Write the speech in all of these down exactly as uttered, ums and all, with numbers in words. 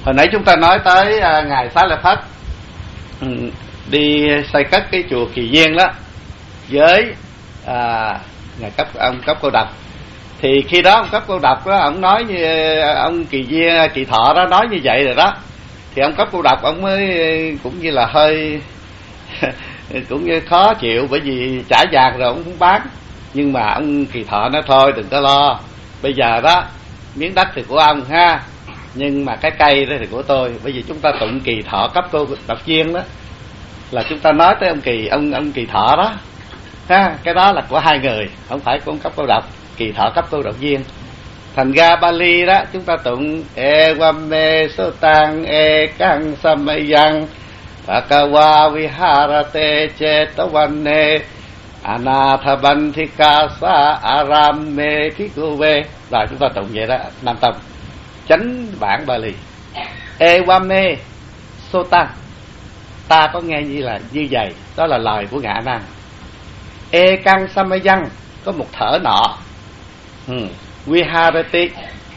Hồi nãy chúng ta nói tới à, ngài Xá Lợi Phất ừ, đi xây cất cái chùa Kỳ Viên đó với à, ngài cấp ông cấp cô độc. Thì khi đó ông cấp cô độc đó, ông nói như ông Kỳ Viên Kỳ Thọ đó nói như vậy rồi đó, thì ông cấp cô độc ông mới cũng như là hơi cũng như khó chịu, bởi vì trả vàng rồi ông không bán. Nhưng mà ông Kỳ Thọ nói thôi đừng có lo, bây giờ đó miếng đất thì của ông ha, nhưng mà cái cây đó thì của tôi. Bởi vì chúng ta tụng Kỳ Thọ cấp cô độc viên đó là chúng ta nói tới ông Kỳ ông ông Kỳ Thọ đó ha, cái đó là của hai người, không phải của ông cấp cô độc. Kỳ Thọ cấp cô độc viên. Thành ra Bali đó chúng ta tụng e wamme sotang e kang samayang bhagawa viharate cetavanne anathabanthika sa aramme phikuve. Rồi chúng ta tụng vậy đó, Nam Tông chánh bản Bali. E wamme sotang, ta có nghe như là như vậy, đó là lời của Ngạ Nan. E kang samayang, có một thở nọ. ừ. Viharati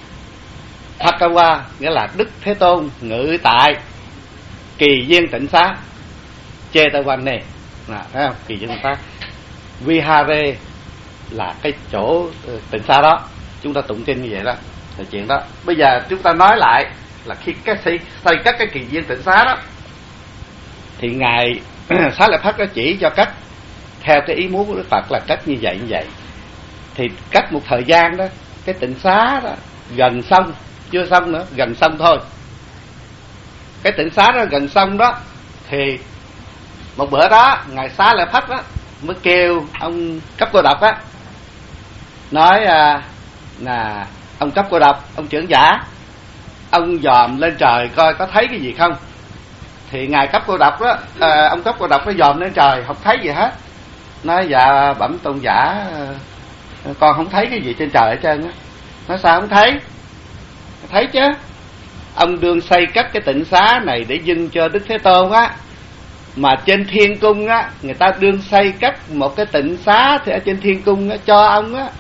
Bhagawa, nghĩa là Đức Thế Tôn ngự tại Kỳ Viên Tịnh Xá. Cetavanne, thấy không? Kỳ Viên Tịnh Xá. Vihare là cái chỗ tịnh xá đó, chúng ta tụng kinh như vậy đó là chuyện đó. Bây giờ chúng ta nói lại là khi cái xây, xây cất cái Kỳ Viên Tịnh Xá đó, thì ngài Xá Lợi Phất đã chỉ cho cách theo cái ý muốn của Đức Phật là cách như vậy như vậy. Thì cách một thời gian đó, cái tịnh xá đó gần xong, chưa xong nữa, gần xong thôi. Cái tịnh xá đó gần xong đó, thì một bữa đó ngài Xá Lợi Phất đó mới kêu ông cấp cô độc á, nói à, là ông cấp cô độc, ông trưởng giả, ông dòm lên trời coi có thấy cái gì không. Thì ngài cấp cô độc đó, à, ông cấp cô độc nó dòm lên trời không thấy gì hết. Nói dạ bẩm tôn giả, con không thấy cái gì trên trời hết trơn á. Nói sao không thấy? Thấy chứ, ông đương xây cất cái tịnh xá này để dâng cho Đức Thế Tôn á, mà trên thiên cung á người ta đương xây cất một cái tịnh xá thì ở trên thiên cung á cho ông á.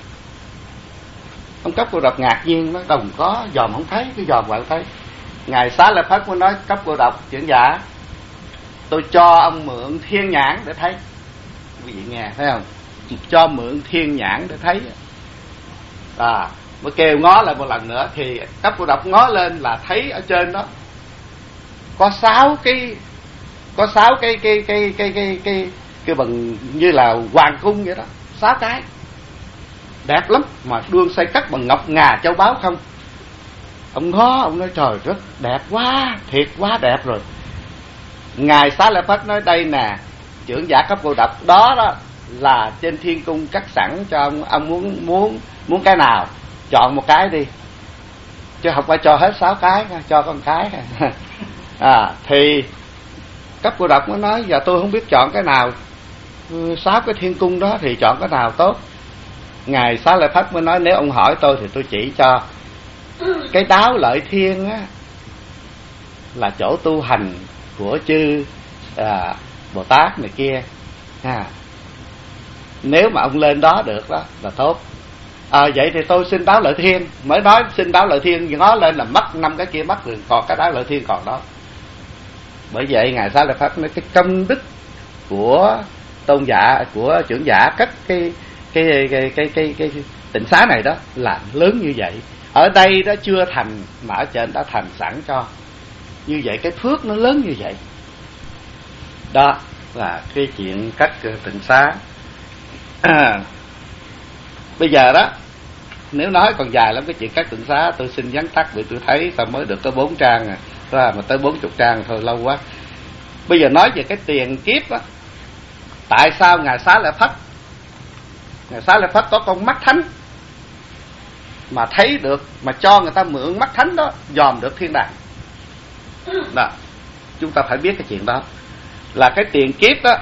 Ông cấp cô độc ngạc nhiên, nó đồng có dòm không thấy, cái dòm bạn thấy. Ngài Xá Lợi Phất mới nói cấp cô độc trưởng giả, tôi cho ông mượn thiên nhãn để thấy. Quý vị nghe thấy không? Cho mượn thiên nhãn để thấy. À, mới kêu ngó lại một lần nữa, thì cấp cô độc ngó lên là thấy ở trên đó có sáu cái có sáu cái cái cái cái cái cái cái bằng như là hoàng cung vậy đó, sáu cái đẹp lắm, mà đương xây cất bằng ngọc ngà châu báu không. Ông ngó, ông nói trời rất đẹp quá, thiệt quá đẹp rồi. Ngài Xá Lợi Phất nói đây nè trưởng giả cấp cô độc, đó đó là trên thiên cung cắt sẵn cho ông, ông muốn muốn muốn cái nào chọn một cái đi, chứ không phải cho hết sáu cái, cho con cái. À thì cấp cô độc mới nói giờ tôi không biết chọn cái nào, sáu cái thiên cung đó thì chọn cái nào tốt. Ngài Xá Lợi Phất mới nói nếu ông hỏi tôi thì tôi chỉ cho cái Đáo Lợi Thiên á, là chỗ tu hành của chư à, Bồ Tát này kia. À, nếu mà ông lên đó được đó là tốt. À, vậy thì tôi xin Đáo Lợi Thiên. Mới nói xin Đáo Lợi Thiên, ngó lên là mất năm cái kia mất rồi, còn cái Đáo Lợi Thiên còn đó. Bởi vậy ngài Xá Lợi Phất nói cái công đức của tôn giả, của trưởng giả cất cái cái cái cái cái, cái, cái tịnh xá này đó là lớn như vậy. Ở đây đó chưa thành mà ở trên đã thành sẵn cho. Như vậy cái phước nó lớn như vậy. Đó là cái chuyện cất tịnh xá. À, bây giờ đó nếu nói còn dài lắm cái chuyện cất tịnh xá, tôi xin vắn tắt vì tôi thấy sao mới được có bốn trang à, ra mà tới bốn chục trang thôi lâu quá. Bây giờ nói về cái tiền kiếp đó, tại sao ngài Xá Lợi Phất ngài Xá Lợi Phất có con mắt thánh mà thấy được, mà cho người ta mượn mắt thánh đó dòm được thiên đàng đó. Chúng ta phải biết cái chuyện đó là cái tiền kiếp đó,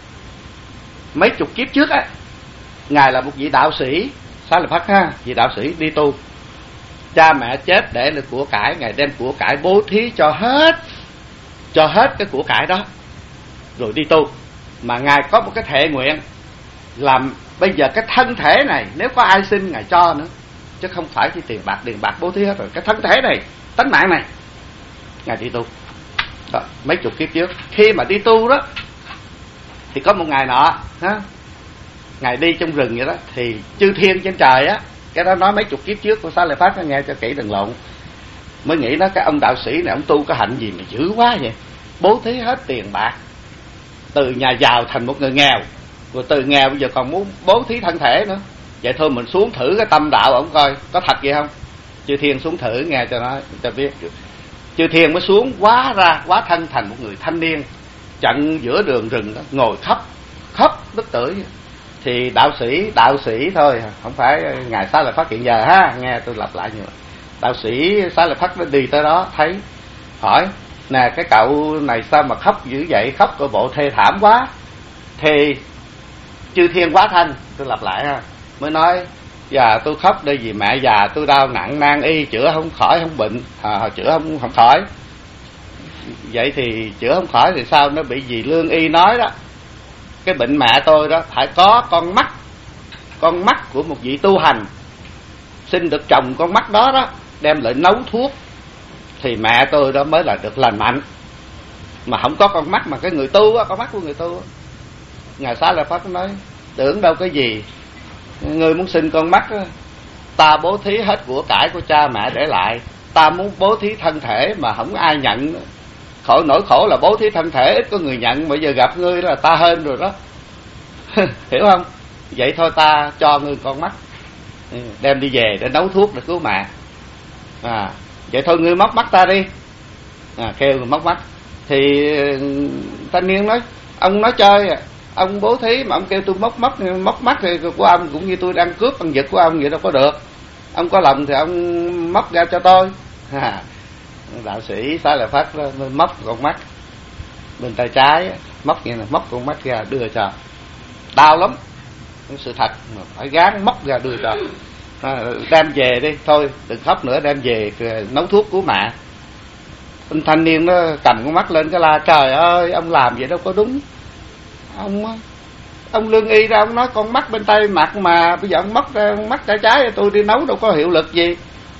mấy chục kiếp trước á, ngài là một vị đạo sĩ Xá Lợi Phất ha, vị đạo sĩ đi tu. Cha mẹ chết để được của cải, ngài đem của cải bố thí cho hết, cho hết cái của cải đó rồi đi tu. Mà ngài có một cái thệ nguyện làm bây giờ cái thân thể này nếu có ai xin ngài cho nữa, chứ không phải chỉ tiền bạc, tiền bạc bố thí hết rồi. Cái thân thể này, tánh mạng này Ngài đi tu đó, mấy chục kiếp trước. Khi mà đi tu đó thì có một ngày nọ ha, Ngài đi trong rừng vậy đó, thì chư thiên trên trời á, cái đó nói mấy chục kiếp trước của Xá Lợi Phất, nghe cho kỹ đừng lộn. Mới nghĩ đó, cái ông đạo sĩ này ông tu cái hạnh gì mà dữ quá vậy, bố thí hết tiền bạc, từ nhà giàu thành một người nghèo, rồi từ nghèo bây giờ còn muốn bố thí thân thể nữa. Vậy thôi mình xuống thử cái tâm đạo ông coi có thật vậy không. Chư thiên xuống thử nghe cho nó cho biết. Chư thiên mới xuống hóa ra, hóa thân thành một người thanh niên chặn giữa đường rừng đó, ngồi khóc khóc tức tưởi. Thì đạo sĩ đạo sĩ thôi, không phải Ngài Xá Lợi Phất hiện giờ ha, nghe tôi lặp lại nhiều. Đạo sĩ Xá Lợi Phất nó đi tới đó thấy, hỏi nè cái cậu này sao mà khóc dữ vậy, khóc coi bộ thê thảm quá. Thì chư thiên hóa thân, tôi lặp lại ha, mới nói dạ tôi khóc đây vì mẹ già tôi đau nặng nan y, chữa không khỏi không bệnh, à, chữa không không khỏi. Vậy thì chữa không khỏi thì sao? Nó bị gì lương y nói đó, cái bệnh mẹ tôi đó phải có con mắt, con mắt của một vị tu hành xin được trồng con mắt đó đó, đem lại nấu thuốc thì mẹ tôi đó mới là được lành mạnh. Mà không có con mắt, mà cái người tu á, con mắt của người tu á. Ngài Xá Lợi Phất nói tưởng đâu cái gì, người muốn xin con mắt á, ta bố thí hết của cải của cha mẹ để lại, ta muốn bố thí thân thể mà không ai nhận nữa. Khổ nỗi khổ là bố thí thân thể ít có người nhận, bây giờ gặp ngươi là ta hên rồi đó. Hiểu không? Vậy thôi ta cho ngươi con mắt, đem đi về để nấu thuốc để cứu mẹ. À, vậy thôi ngươi móc mắt ta đi. À, kêu người móc mắt. Thì thanh niên nói ông nói chơi à, ông bố thí mà ông kêu tôi móc mắt, móc mắt thì của ông cũng như tôi đang cướp con vật của ông vậy đâu có được. Ông có lòng thì ông móc ra cho tôi. À, đạo sĩ Xá Lợi Phất móc con mắt bên tay trái, móc như là móc con mắt ra đưa cho. Đau lắm, sự thật mà phải gán móc ra đưa cho. À, đem về đi, thôi đừng khóc nữa, đem về nấu thuốc cứu mẹ. Anh thanh niên nó cầm con mắt lên cái la trời ơi ông làm vậy đâu có đúng. Ông ông lương y ra ông nói con mắt bên tay mặt mà bây giờ ông móc ra con mắt tay trái tôi đi nấu đâu có hiệu lực gì.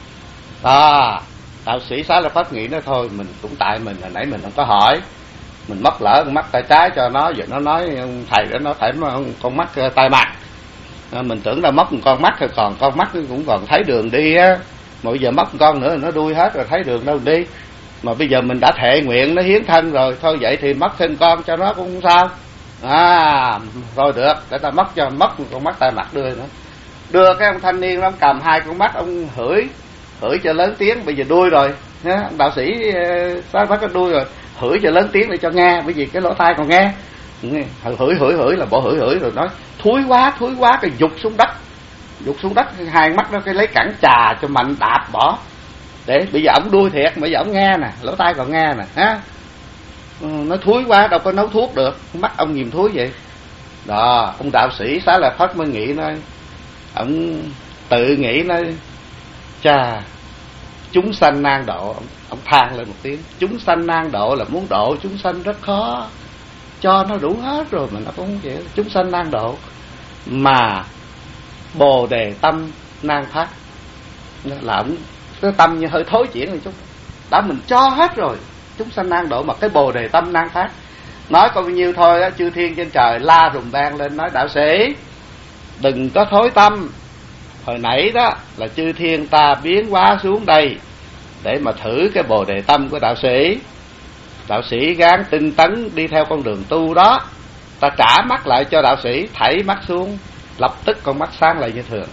À, đạo sĩ Xá Lợi Phất nghĩ nó thôi mình cũng tại mình hồi nãy mình không có hỏi, mình móc lỡ con mắt tay trái cho nó, giờ nó nói thầy đó nó phải con mắt tay mặt. À, mình tưởng là móc một con mắt thôi, còn con mắt cũng còn thấy đường đi á, mà bây giờ móc một con nữa nó đuôi hết rồi thấy đường đâu đi. Mà bây giờ mình đã thệ nguyện nó hiến thân rồi, thôi vậy thì móc thêm con cho nó cũng không sao. À rồi được, để ta móc cho, móc một con mắt tay mặt đưa nữa. Đưa cái ông thanh niên ông cầm hai con mắt, ông hửi hửi cho lớn tiếng, bây giờ đuôi rồi ha, đạo sĩ Xá Lợi Phất có đuôi rồi, hửi cho lớn tiếng để cho nghe, bởi vì cái lỗ tai còn nghe. Hửi hửi hửi là bộ hửi hửi rồi nói thúi quá thúi quá, cái dục xuống đất, dục xuống đất hai mắt đó, cái lấy cẳng chà cho mạnh đạp bỏ. Để bây giờ ổng đuôi thiệt mà bây giờ ổng nghe nè, lỗ tai còn nghe nè ha. Ừ, nói thúi quá đâu có nấu thuốc được, mắt ông nhìn thúi vậy đó. Ông đạo sĩ Xá Lợi Phất mới nghĩ nói, ông tự nghĩ nói chà chúng sanh nan độ. Ông, ông than lên một tiếng, chúng sanh nan độ là muốn độ chúng sanh rất khó, cho nó đủ hết rồi mà nó cũng không chịu. Chúng sanh nan độ mà bồ đề tâm nan phát, là ông cái tâm như hơi thối chuyển một chút, đã mình cho hết rồi chúng sanh nan độ mà cái bồ đề tâm nan phát. Nói có bao nhiêu thôi á, chư thiên trên trời la rùm beng lên nói đạo sĩ đừng có thối tâm, hồi nãy đó là chư thiên ta biến hóa xuống đây để mà thử cái bồ đề tâm của đạo sĩ. Đạo sĩ gán tinh tấn đi theo con đường tu đó, ta trả mắt lại cho đạo sĩ, thảy mắt xuống lập tức con mắt sáng lại như thường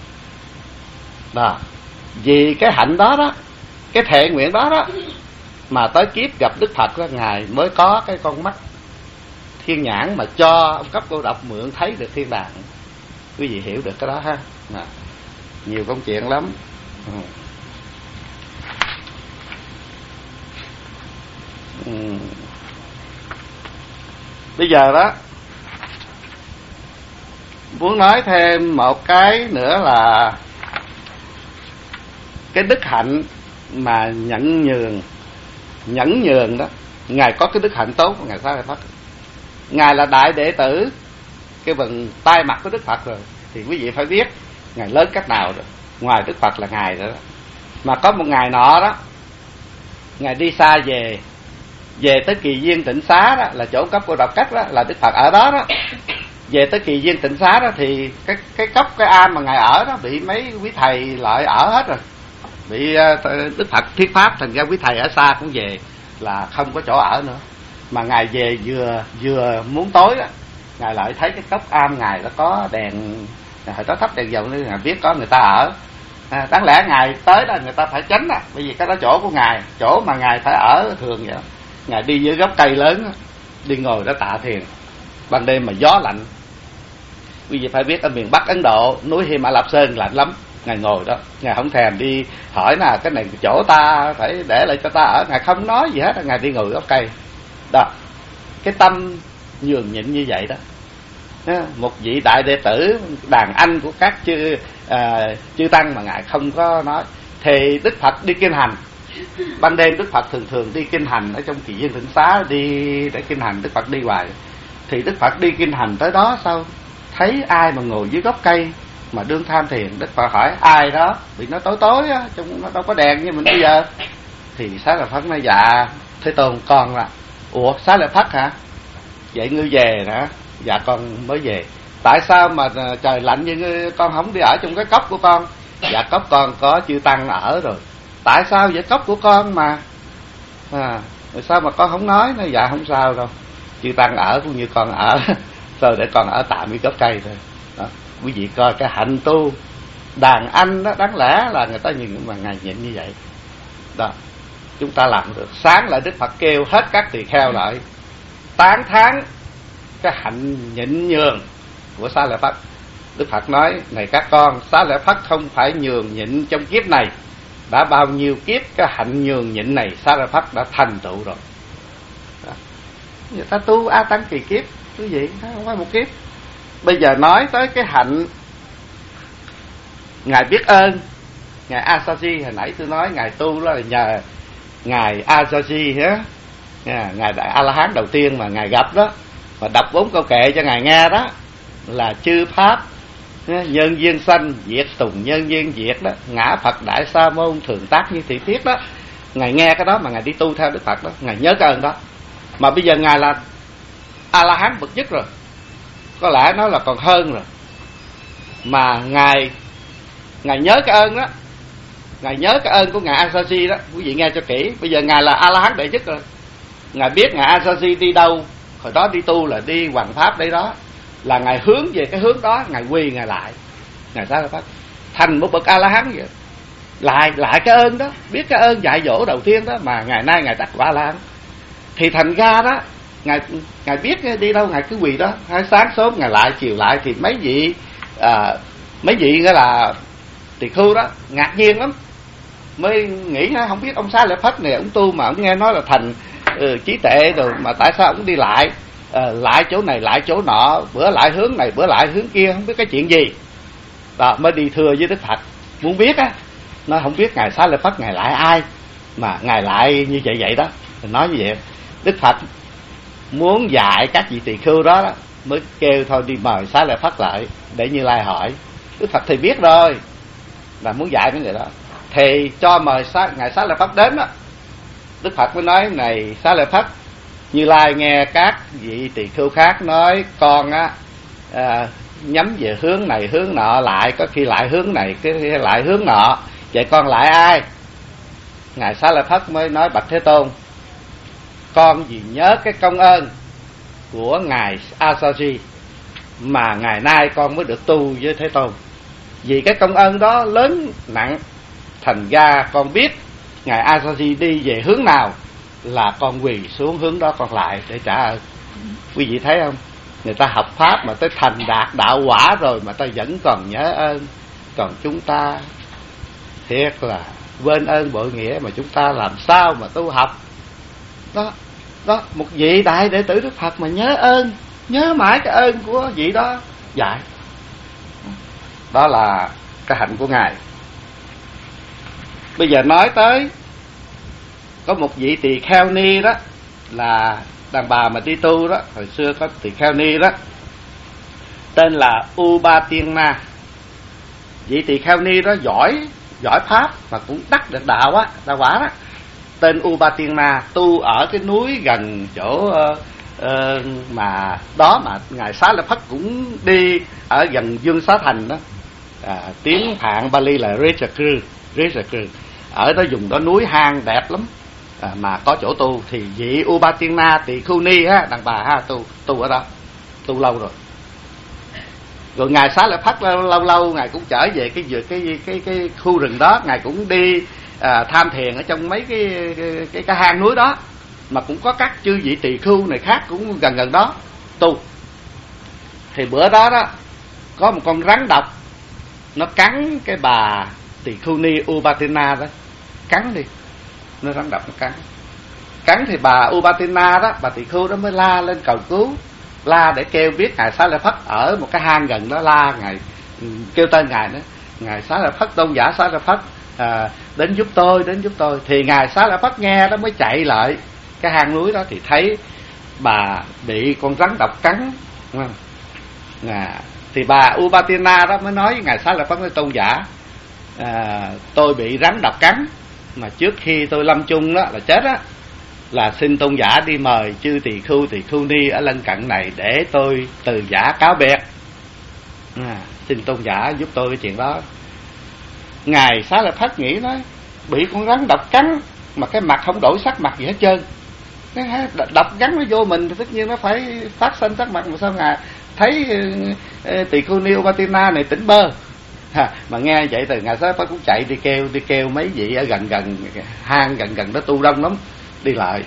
đó. Vì cái hạnh đó đó, cái thệ nguyện đó đó mà tới kiếp gặp Đức Phật đó, Ngài mới có cái con mắt thiên nhãn mà cho ông cấp cô độc mượn thấy được thiên đàng. Quý vị hiểu được cái đó ha. À, nhiều công chuyện lắm. Ừ. Ừ. Bây giờ đó muốn nói thêm một cái nữa là cái đức hạnh mà nhẫn nhường, nhẫn nhường đó. Ngài có cái đức hạnh tốt của Ngài Xá Lợi Phất. Ngài là đại đệ tử cái phần tai mặt của Đức Phật rồi, thì quý vị phải biết Ngài lớn cách nào rồi. Ngoài Đức Phật là Ngài rồi đó. Mà có một ngày nọ đó, Ngài đi xa về về tới Kỳ Viên Tịnh Xá đó, là chỗ cốc của Độc Cách đó, là Đức Phật ở đó đó. Về tới Kỳ Viên Tịnh Xá đó thì cái cái cốc cái am mà ngài ở đó bị mấy quý thầy lại ở hết rồi, bị uh, Đức Phật thuyết pháp, thành ra quý thầy ở xa cũng về, là không có chỗ ở nữa. Mà ngài về vừa vừa muốn tối đó, ngài lại thấy cái cốc am ngài nó có đèn, hồi đó thắp đèn dầu nên ngài biết có người ta ở. À, đáng lẽ ngài tới đó người ta phải tránh đó, bởi vì cái đó chỗ của ngài, chỗ mà ngài phải ở thường vậy. Ngài đi dưới gốc cây lớn đó, đi ngồi đó tạ thiền. Ban đêm mà gió lạnh, quý vị phải biết ở miền Bắc Ấn Độ, núi Hy Mã Lạp Sơn lạnh lắm. Ngài ngồi đó, ngài không thèm đi hỏi là cái này chỗ ta phải để lại cho ta ở, ngài không nói gì hết, ngài đi ngồi gốc cây đó. Cái tâm nhường nhịn như vậy đó. Một vị đại đệ tử đàn anh của các chư à, chư tăng mà ngài không có nói. Thì Đức Phật đi kinh hành, ban đêm Đức Phật thường thường đi kinh hành ở trong Kỳ Viên Tịnh Xá, đi để kinh hành. Đức Phật đi hoài. Thì Đức Phật đi kinh hành tới đó sao thấy ai mà ngồi dưới gốc cây mà đương tham thiền. Đức Phật hỏi ai đó, vì nó tối tối á, trong nó đâu có đèn như mình bây giờ. Thì Xá Lợi Phất nói dạ Thế Tôn con là ủa Xá Lợi Phất hả, vậy ngươi về hả? Dạ con mới về. Tại sao mà trời lạnh như con không đi ở trong cái cốc của con? Dạ cốc con có chư tăng ở rồi. Tại sao vậy, cốc của con mà à, sao mà con không nói? Nói dạ không sao đâu, chư tăng ở cũng như con ở rồi, để con ở tạm với gốc cây thôi đó. Quý vị coi cái hạnh tu đàn anh đó, đáng lẽ là người ta nhìn mà ngài nhịn như vậy đó, chúng ta làm được. Sáng lại Đức Phật kêu hết các tỳ kheo lại tán thán cái hạnh nhịn nhường của Xá Lợi Phất. Đức Phật nói này các con, Xá Lợi Phất không phải nhường nhịn trong kiếp này, đã bao nhiêu kiếp cái hạnh nhường nhịn này Xá Lợi Phất đã thành tựu rồi đó. Người ta tu A Tăng kỳ kiếp quý vị, không phải một kiếp. Bây giờ nói tới cái hạnh ngài biết ơn, ngài Asaji, hồi nãy tôi nói ngài tu đó là nhờ ngài Asaji á, ngài đại A La Hán đầu tiên mà ngài gặp đó, mà đọc bốn câu kệ cho ngài nghe đó, là chư pháp nhân duyên sanh, diệt tùng nhân duyên diệt đó, ngã Phật đại sa môn thường tác như thị thiết đó. Ngài nghe cái đó mà ngài đi tu theo Đức Phật đó, ngài nhớ cái ơn đó. Mà bây giờ ngài là A La Hán bậc nhất rồi, có lẽ nó là còn hơn rồi, mà ngài ngài nhớ cái ơn đó, ngài nhớ cái ơn của ngài Asaji đó. Quý vị nghe cho kỹ, bây giờ ngài là A La Hán đệ nhất rồi, ngài biết ngài Asaji đi đâu, hồi đó đi tu là đi hoằng pháp đấy đó, là ngài hướng về cái hướng đó, ngài quy ngài lại, ngài Xá Lợi Phất thành một bậc A La Hán vậy. Lại lại cái ơn đó, biết cái ơn dạy dỗ đầu tiên đó mà ngày nay ngài đắc quả A La Hán. Thì thành ra đó, ngài ngài biết đi đâu ngài cứ quỳ đó, hai sáng sớm ngài lại, chiều lại. Thì mấy vị à, mấy vị nghĩa là tỳ khưu đó ngạc nhiên lắm, mới nghĩ không biết ông Xá Lợi Phất này ông tu mà ông nghe nói là thành ừ, trí tuệ rồi, mà tại sao ông đi lại à, lại chỗ này lại chỗ nọ, bữa lại hướng này bữa lại hướng kia, không biết cái chuyện gì đó. Mới đi thưa với Đức Phật muốn biết á, nó không biết ngài Xá Lợi Phất ngài lại ai mà ngài lại như vậy vậy đó. Mình nói như vậy, Đức Phật muốn dạy các vị tỳ khưu đó, đó mới kêu thôi đi mời Xá Lợi Phất lại để Như Lai hỏi. Đức Phật thì biết rồi là muốn dạy mấy người đó, thì cho mời Xá, ngài Xá Lợi Phất đến đó. Đức Phật mới nói này Xá Lợi Phất, Như Lai nghe các vị tỳ khưu khác nói con á à, nhắm về hướng này hướng nọ, lại có khi lại hướng này cái lại hướng nọ, vậy con lại ai? Ngài Xá Lợi Phất mới nói bạch Thế Tôn, con vì nhớ cái công ơn của ngài Asaji mà ngày nay con mới được tu với Thế Tôn. Vì cái công ơn đó lớn nặng, thành ra con biết ngài Asaji đi về hướng nào là con quỳ xuống hướng đó con lại để trả ơn. Quý vị thấy không, người ta học pháp mà tới thành đạt đạo quả rồi mà ta vẫn còn nhớ ơn. Còn chúng ta thiệt là quên ơn bội nghĩa, mà chúng ta làm sao mà tu học đó. Đó, một vị đại đệ tử Đức Phật mà nhớ ơn, nhớ mãi cái ơn của vị đó dạy. Đó là cái hạnh của ngài. Bây giờ nói tới có một vị tỳ kheo ni đó, là đàn bà mà đi tu đó, hồi xưa có tỳ kheo ni đó tên là Upatina. Vị tỳ kheo ni đó giỏi giỏi pháp mà cũng đắc được đạo á, đạo quả đó. tên Upatina, tu ở cái núi gần chỗ uh, uh, mà đó mà ngài Xá Lợi Phất cũng đi ở gần Dương Xá Thành đó. À, tiếng Phạn Bali là Rajagru, Rajagru. Ở đó dùng đó núi hang đẹp lắm, à, mà có chỗ tu. Thì vị Upatina Tỳ Khưu Ni á, đàn bà ha, tu tu ở đó, tu lâu rồi. Rồi ngài Xá Lợi Phất lâu lâu, lâu ngài cũng trở về cái cái cái cái, cái khu rừng đó, ngài cũng đi à, tham thiền ở trong mấy cái cái, cái cái hang núi đó, mà cũng có các chư vị tỳ khưu này khác cũng gần gần đó tu. Thì bữa đó đó có một con rắn độc nó cắn cái bà Tỳ Khưu Ni Upatina đó, cắn đi, nó rắn độc nó cắn cắn thì bà Upatina đó, bà Tỳ Khưu đó mới la lên cầu cứu, la để kêu biết ngài Xá Lợi Phất ở một cái hang gần đó, la ngài, kêu tên ngài nữa, ngài Xá Lợi Phất, tôn giả Xá Lợi Phất, à, đến giúp tôi, đến giúp tôi. Thì ngài Xá Lợi Phất nghe đó mới chạy lại cái hang núi đó, thì thấy bà bị con rắn độc cắn, đúng không? À, thì bà Upatina đó mới nói với ngài Xá Lợi Phất, với tôn giả, à, tôi bị rắn độc cắn, mà trước khi tôi lâm chung đó là chết á, là xin tôn giả đi mời chư tỳ khưu tỳ khưu ni ở lân cận này để tôi từ giả cáo biệt, à, xin tôn giả giúp tôi cái chuyện đó. Ngài Xá Lợi Phất nghĩ nói, bị con rắn độc cắn mà cái mặt không đổi sắc mặt gì hết trơn, cái độc gắn nó vô mình thì tất nhiên nó phải phát sinh sắc mặt, mà sao ngài thấy tỳ khưu ni Upatina này tỉnh bơ. Ha, mà nghe vậy từ ngài Xá Lợi Phất cũng chạy đi kêu đi kêu mấy vị ở gần gần hang gần gần đó tu đông lắm, đi lại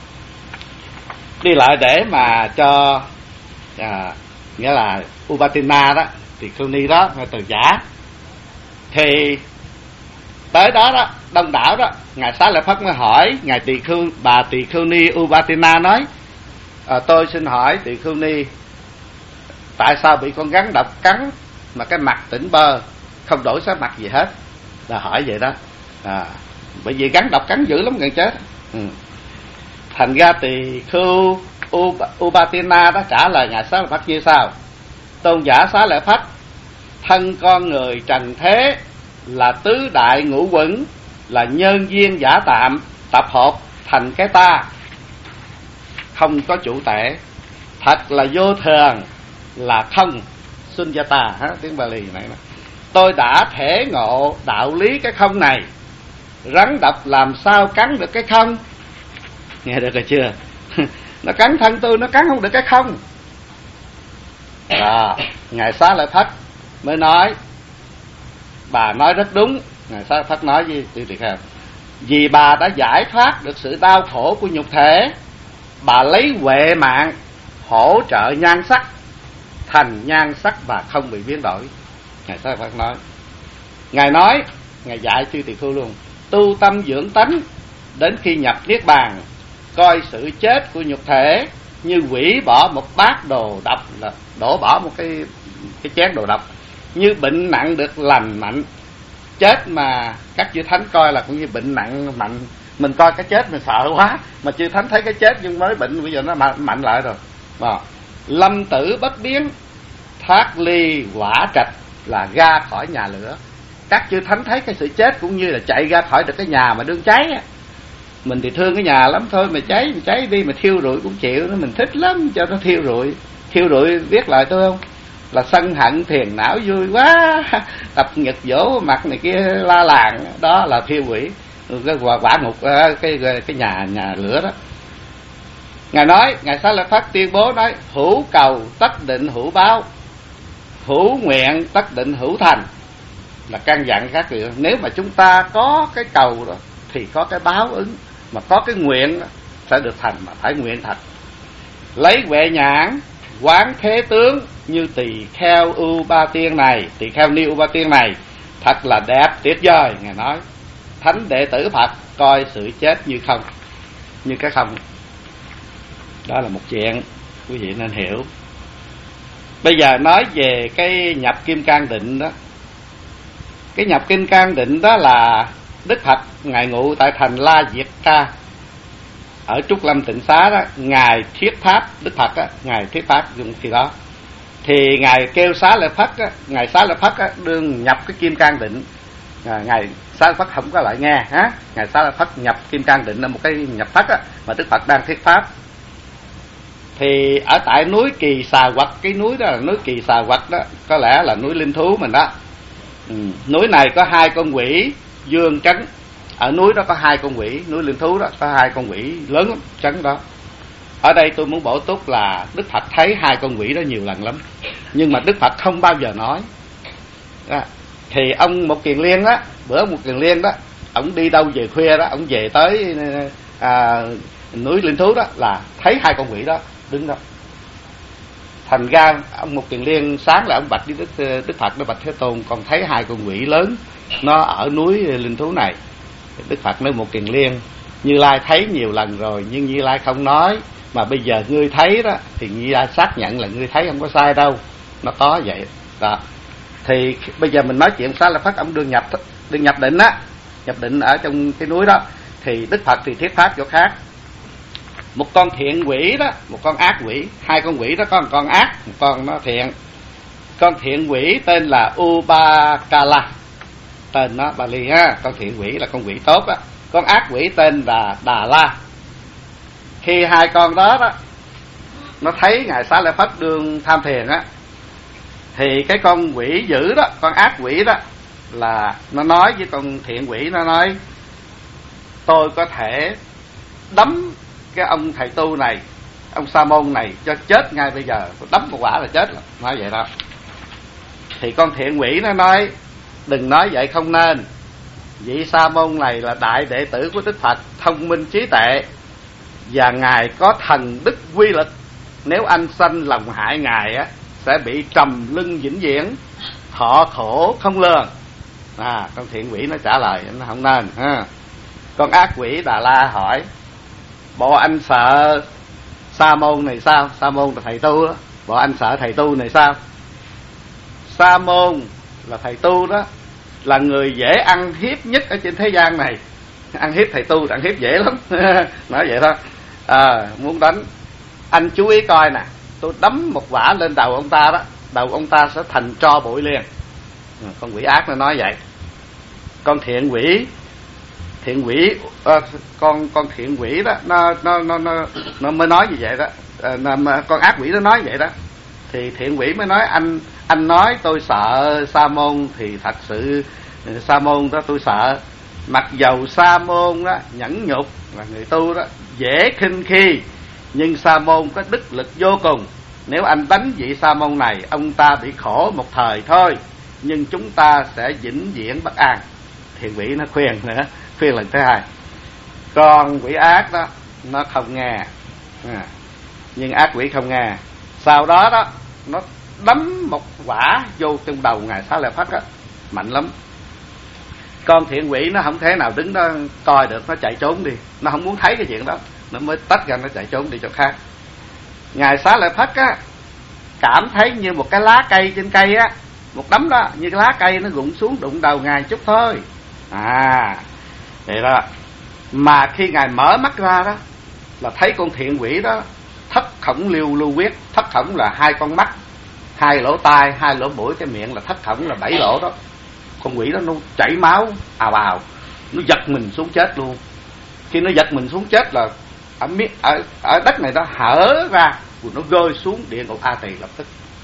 đi lại để mà cho à, nghĩa là Upatina đó, tỳ khưu ni đó từ giả. Thì tới đó đó đông đảo đó, ngài Xá Lợi Phất mới hỏi ngài tỳ khưu bà tỳ khưu ni Upatina nói, à, tôi xin hỏi tỳ khưu ni, tại sao bị con rắn độc cắn mà cái mặt tỉnh bơ, không đổi sắc mặt gì hết, là hỏi vậy đó. À, bởi vì rắn độc cắn dữ lắm gần chết. Ừ. Thành ra tỳ khưu Upatina đó trả lời ngài Xá Lợi Phất như sau: tôn giả Xá Lợi Phất, thân con người trần thế là tứ đại ngũ quẩn, là nhân duyên giả tạm tập hợp thành cái ta, không có chủ thể, thật là vô thường, là không sunyata, ha, tiếng Bali này. Tôi đã thể ngộ đạo lý cái không này, rắn độc làm sao cắn được cái không? Nghe được rồi chưa? Nó cắn thân tôi, nó cắn không được cái không. À, ngài Xá Lợi Phất mới nói, bà nói rất đúng. Ngài Xá Lợi Phất nói với Tư Tỳ Kheo, vì bà đã giải thoát được sự đau khổ của nhục thể, bà lấy huệ mạng hỗ trợ nhan sắc, thành nhan sắc bà không bị biến đổi. Ngài Xá Lợi Phất nói, ngài nói, ngài dạy chư tỳ khưu luôn, tu tâm dưỡng tánh đến khi nhập niết bàn, coi sự chết của nhục thể như hủy bỏ một bát đồ độc, là đổ bỏ một cái cái chén đồ độc, như bệnh nặng được lành mạnh. Chết mà các chư thánh coi là cũng như bệnh nặng mạnh, mình coi cái chết mình sợ quá, mà chư thánh thấy cái chết nhưng mới bệnh bây giờ nó mạnh, mạnh lại rồi. Đó. Lâm tử bất biến, thoát ly quả trạch, là ra khỏi nhà lửa. Các chư thánh thấy cái sự chết cũng như là chạy ra khỏi được cái nhà mà đương cháy á. Mình thì thương cái nhà lắm, thôi mà cháy mà cháy đi, mà thiêu rụi cũng chịu, nó mình thích lắm cho nó thiêu rụi. Thiêu rụi biết lại tôi không? Là sân hận thiền não vui quá, tập nhật dỗ mặt này kia la làng, đó là thiêu hủy cái quả, quả ngục cái, cái cái nhà nhà lửa đó. Ngài nói, ngài Xá Lợi Phất tuyên bố nói, hữu cầu tất định hữu báo, hữu nguyện tất định hữu thành, là căn dặn các vị, nếu mà chúng ta có cái cầu đó thì có cái báo ứng, mà có cái nguyện sẽ được thành, mà phải nguyện thật. Lấy huệ nhãn quán thế tướng như tỳ kheo U Ba Tiên này, tỳ kheo ni U Ba Tiên này thật là đẹp tuyệt vời. Ngài nói, thánh đệ tử Phật coi sự chết như không, như cái không. Đó là một chuyện quý vị nên hiểu. Bây giờ nói về cái nhập kim cang định đó. Cái nhập kim cang định đó là Đức Phật ngài ngụ tại thành La Diệt Ca ở Trúc Lâm Tịnh Xá đó, ngài thuyết pháp, Đức Phật á, ngài thuyết pháp dùng khi đó, thì ngài kêu Xá Lợi Phất á, ngài Xá Lợi Phất á, đương nhập cái kim cang định, à, ngài Xá Lợi Phất không có lại nghe ha. Ngài Xá Lợi Phất nhập Kim Cang Định là một cái nhập thất á, mà Đức Phật đang thuyết pháp. Thì ở tại núi Kỳ Xà Quật, cái núi đó là núi Kỳ Xà Quật đó, có lẽ là núi linh thú mình đó. Ừ. Núi này có hai con quỷ dương trấn. Ở núi đó có hai con quỷ, núi linh thú đó có hai con quỷ lớn lắm trấn đó. Ở đây tôi muốn bổ túc là Đức Phật thấy hai con quỷ đó nhiều lần lắm, nhưng mà Đức Phật không bao giờ nói. Đó. Thì ông Một Kiền Liên đó, bữa Một Kiền Liên đó, ông đi đâu về khuya đó, ông về tới à, núi linh thú đó là thấy hai con quỷ đó đứng đó. Thành ra ông Một Kiền Liên sáng là ông bạch với Đức, Đức Phật, nó bạch Thế Tôn, còn thấy hai con quỷ lớn nó ở núi linh thú này. Đức Phật nói Một Kiền Liên, Như Lai thấy nhiều lần rồi nhưng Như Lai không nói, mà bây giờ ngươi thấy đó thì Như Lai xác nhận là ngươi thấy không có sai đâu, nó có vậy đó. Thì bây giờ mình nói chuyện Xá Lợi Phất ông đương nhập đương nhập định á, nhập định ở trong cái núi đó, thì Đức Phật thì thuyết pháp chỗ khác. Một con thiện quỷ đó, một con ác quỷ, hai con quỷ đó, có một con ác, một con nó thiện. Con thiện quỷ tên là Ubakala, tên nó Bali ha, con thiện quỷ là con quỷ tốt á. Con ác quỷ tên là Đà La. Khi hai con đó đó nó thấy ngài Xá Lợi Phất đương tham thiền á, thì cái con quỷ dữ đó, con ác quỷ đó, là nó nói với con thiện quỷ, nó nói tôi có thể đấm cái ông thầy tu này, ông Sa Môn này cho chết ngay bây giờ, đấm một quả là chết rồi, nói vậy đó. Thì con thiện quỷ nó nói đừng nói vậy, không nên. Vị Sa Môn này là đại đệ tử của Đức Phật, thông minh trí tuệ, và ngài có thần đức quy lực, nếu anh sanh lòng hại ngài á sẽ bị trầm lưng vĩnh viễn, thọ khổ không lường. À, con thiện quỷ nó trả lời nó không nên ha. Con ác quỷ Đà La hỏi bộ anh sợ Sa Môn này sao? Sa Môn là thầy tu đó. Bộ anh sợ thầy tu này sao? Sa Môn là thầy tu đó, là người dễ ăn hiếp nhất ở trên thế gian này. Ăn hiếp thầy tu, ăn hiếp dễ lắm. Nói vậy thôi. À, muốn đánh anh chú ý coi nè, tôi đấm một quả lên đầu ông ta đó, đầu ông ta sẽ thành tro bụi liền. Con quỷ ác nó nói vậy. Con thiện quỷ thiện quỷ à, con con thiện quỷ đó nó nó nó nó, nó mới nói như vậy đó. À, mà con ác quỷ nó nói vậy đó, thì thiện quỷ mới nói anh anh nói tôi sợ Sa Môn thì thật sự Sa Môn đó tôi sợ. Mặc dầu Sa Môn đó nhẫn nhục, là người tu đó dễ khinh khi, nhưng Sa Môn có đức lực vô cùng. Nếu anh đánh vị Sa Môn này, ông ta bị khổ một thời thôi, nhưng chúng ta sẽ vĩnh viễn bất an. Thiện quỷ nó khuyên nữa, khuyên lần thứ hai. Con quỷ ác đó nó không nghe, à, nhưng ác quỷ không nghe. Sau đó đó nó đấm một quả vô trong đầu ngài Xá Lợi Phất á, mạnh lắm. Con thiện quỷ nó không thể nào đứng đó coi được, nó chạy trốn đi, nó không muốn thấy cái chuyện đó, nó mới tách ra, nó chạy trốn đi chỗ khác. Ngài Xá Lợi Phất á cảm thấy như một cái lá cây trên cây á, một đấm đó như cái lá cây nó rụng xuống đụng đầu ngài chút thôi. À vậy đó. Mà khi ngài mở mắt ra đó là thấy con thiện quỷ đó thất khổng lưu lưu huyết. Thất khổng là hai con mắt, hai lỗ tai, hai lỗ mũi, cái miệng là thất khổng là bảy lỗ đó. Con quỷ đó nó chảy máu ào ào, nó giật mình xuống chết luôn. Khi nó giật mình xuống chết là ở, ở, ở đất này nó hở ra, rồi nó rơi xuống địa ngục A Tỳ lập tức.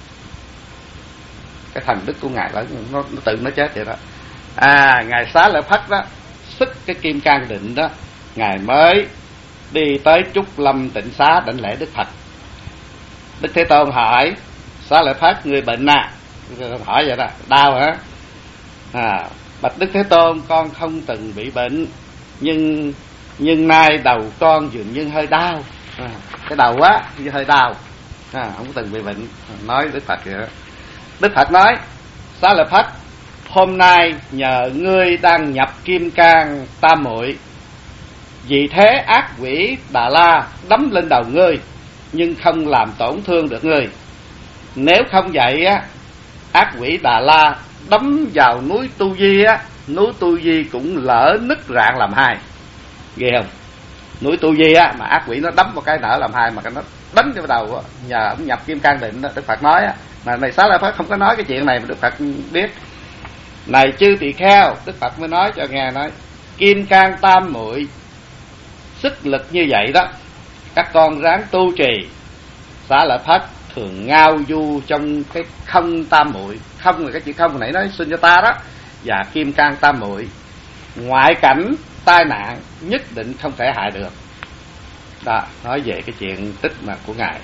Cái thần đức của ngài đó nó, nó tự nó chết vậy đó. À, ngài Xá Lợi Phất đó sức cái Kim Cang Định đó, ngài mới đi tới Trúc Lâm Tịnh Xá đảnh lễ Đức Phật. Đức Thế Tôn hỏi Xá Lợi Phất người bệnh à? Hỏi vậy đó, đau hả? À, bạch Đức Thế Tôn, con không từng bị bệnh, nhưng nhưng nay đầu con dường như hơi đau. À, cái đầu á hơi đau, à, không từng bị bệnh. Nói Đức Phật vậy đó. Đức Phật nói Xá Lợi Phất, hôm nay nhờ ngươi đang nhập Kim Cang Tam Muội, vì thế ác quỷ Đà La đấm lên đầu ngươi, nhưng không làm tổn thương được ngươi. Nếu không vậy á, ác quỷ Đà La đấm vào núi Tu Di á, núi Tu Di cũng lỡ nứt rạn làm hai. Ghê không? Núi Tu Di á mà ác quỷ nó đấm một cái nở làm hai, mà cái nó đánh vào đầu á, nhờ ông nhập Kim Cang Định đó. Đức Phật nói á, mà này Xá Lợi Phất không có nói cái chuyện này mà Đức Phật biết. Này chư tỳ kheo, Đức Phật mới nói cho nghe, nói kim cang tam muội sức lực như vậy đó, các con ráng tu trì. Xá Lợi Phất thường ngao du trong cái không tam muội. Không là cái chữ không hồi nãy nói xin cho ta đó. Và kim cang tam muội, ngoại cảnh tai nạn nhất định không thể hại được. Đó, nói về cái chuyện tích mà của ngài.